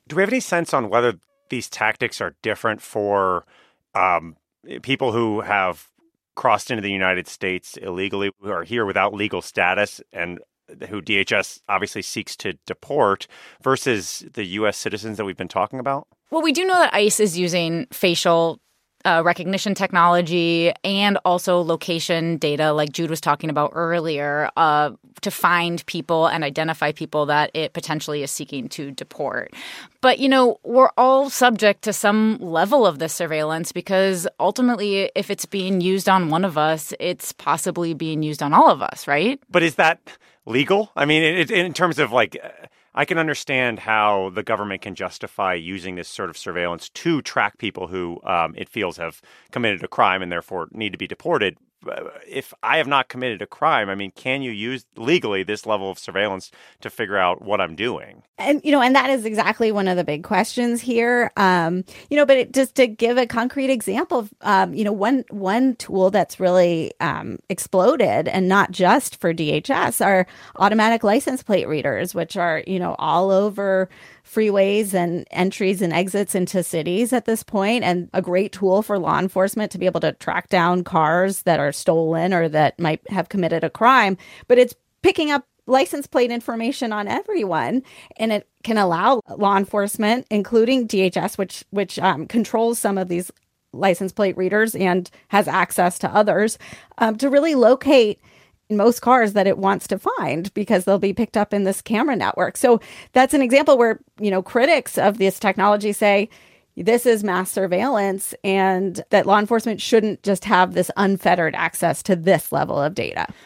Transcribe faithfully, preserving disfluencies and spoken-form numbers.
Do we have any sense on whether these tactics are different for um, people who have crossed into the United States illegally, who are here without legal status, and who D H S obviously seeks to deport, versus the U S citizens that we've been talking about? Well, we do know that ICE is using facial uh, recognition technology and also location data, like Jude was talking about earlier, uh, to find people and identify people that it potentially is seeking to deport. But, you know, we're all subject to some level of this surveillance because ultimately, if it's being used on one of us, it's possibly being used on all of us, right? But is that legal? I mean, it, in terms of like, I can understand how the government can justify using this sort of surveillance to track people who um, it feels have committed a crime and therefore need to be deported. If I have not committed a crime, I mean, can you use legally this level of surveillance to figure out what I'm doing? And, you know, and that is exactly one of the big questions here. Um, you know, but it, just to give a concrete example, um, you know, one one tool that's really um, exploded, and not just for D H S, are automatic license plate readers, which are, you know, all over freeways and entries and exits into cities at this point, and a great tool for law enforcement to be able to track down cars that are stolen or that might have committed a crime. But it's picking up license plate information on everyone, and it can allow law enforcement, including D H S, which which um, controls some of these license plate readers and has access to others, um, to really locate in most cars that it wants to find, because they'll be picked up in this camera network. So that's an example where, you know, critics of this technology say this is mass surveillance and that law enforcement shouldn't just have this unfettered access to this level of data.